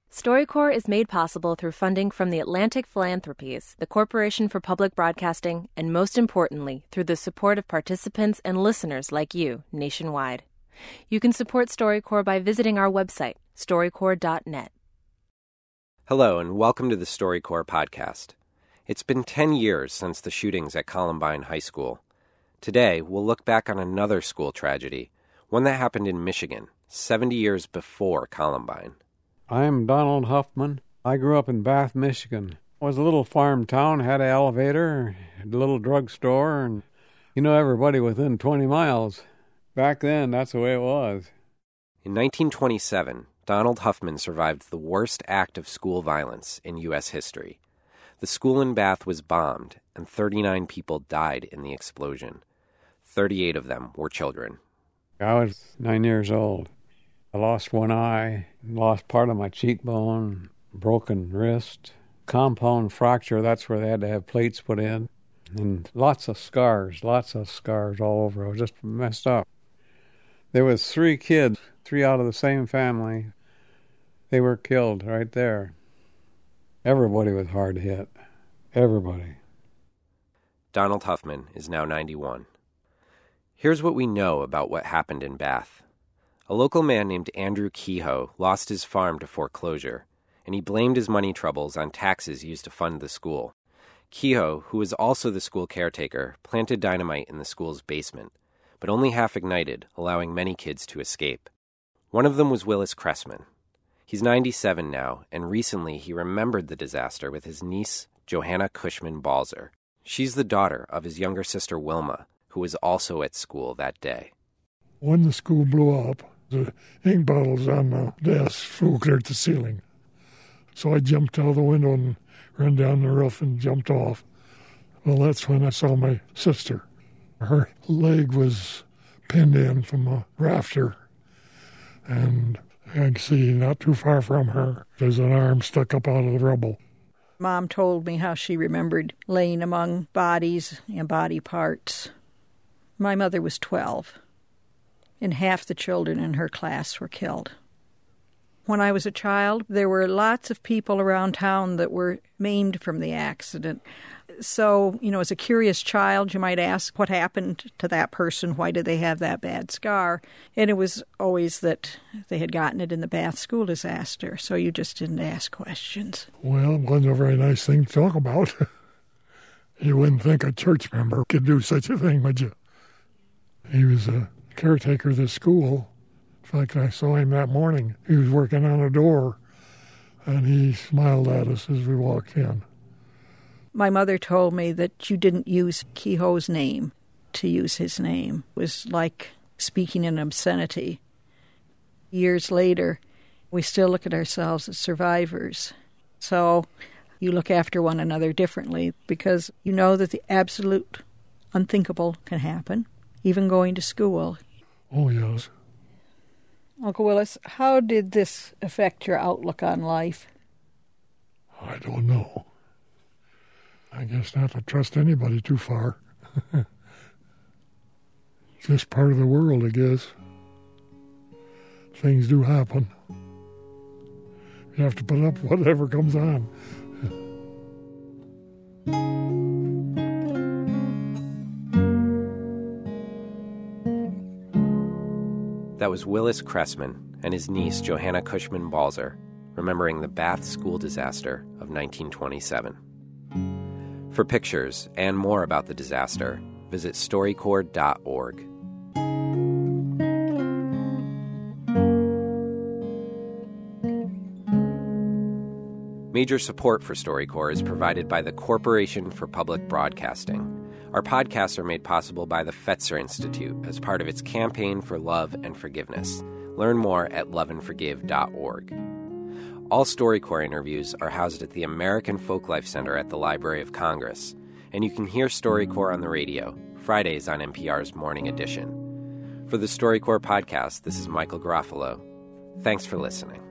StoryCorps is made possible through funding from the Atlantic Philanthropies, the Corporation for Public Broadcasting, and most importantly, through the support of participants and listeners like you nationwide. You can support StoryCorps by visiting our website, storycorps.net. Hello, and welcome to the StoryCorps podcast. It's been 10 years since the shootings at Columbine High School. Today, we'll look back on another school tragedy, one that happened in Michigan, 70 years before Columbine. I'm Donald Huffman. I grew up in Bath, Michigan. It was a little farm town, had an elevator, a little drugstore, and everybody within 20 miles. Back then, that's the way it was. In 1927, Donald Huffman survived the worst act of school violence in U.S. history. The school in Bath was bombed, and 39 people died in the explosion. 38 of them were children. I was 9 years old. I lost one eye, lost part of my cheekbone, broken wrist, compound fracture. That's where they had to have plates put in. And lots of scars all over. I was just messed up. There was 3 kids, 3 out of the same family. They were killed right there. Everybody was hard hit. Everybody. Donald Huffman is now 91. Here's what we know about what happened in Bath. A local man named Andrew Kehoe lost his farm to foreclosure, and he blamed his money troubles on taxes used to fund the school. Kehoe, who was also the school caretaker, planted dynamite in the school's basement, but only half ignited, allowing many kids to escape. One of them was Willis Cressman. He's 97 now, and recently he remembered the disaster with his niece, Johanna Cushman Balzer. She's the daughter of his younger sister, Wilma, who was also at school that day. When the school blew up, the ink bottles on the desk flew clear to the ceiling. So I jumped out of the window and ran down the roof and jumped off. Well, that's when I saw my sister. Her leg was pinned in from a rafter, and I can see not too far from her, there's an arm stuck up out of the rubble. Mom told me how she remembered laying among bodies and body parts. My mother was 12. And half the children in her class were killed. When I was a child, there were lots of people around town that were maimed from the accident. So, as a curious child, you might ask, what happened to that person? Why did they have that bad scar? And it was always that they had gotten it in the Bath school disaster, so you just didn't ask questions. Well, it wasn't a very nice thing to talk about. You wouldn't think a church member could do such a thing, would you? He was a caretaker of the school. In fact, I saw him that morning. He was working on a door, and he smiled at us as we walked in. My mother told me that you didn't use Kehoe's name to use his name. It was like speaking in obscenity. Years later, we still look at ourselves as survivors. So you look after one another differently because you know that the absolute unthinkable can happen, even going to school. Oh, yes. Uncle Willis, how did this affect your outlook on life? I don't know. I guess not to trust anybody too far. Just part of the world, I guess. Things do happen. You have to put up with whatever comes on. That was Willis Cressman and his niece, Johanna Cushman Balzer, remembering the Bath school disaster of 1927. For pictures and more about the disaster, visit storycorps.org. Major support for StoryCorps is provided by the Corporation for Public Broadcasting. Our podcasts are made possible by the Fetzer Institute as part of its campaign for love and forgiveness. Learn more at loveandforgive.org. All StoryCorps interviews are housed at the American Folklife Center at the Library of Congress, and you can hear StoryCorps on the radio, Fridays on NPR's Morning Edition. For the StoryCorps podcast, this is Michael Garofalo. Thanks for listening.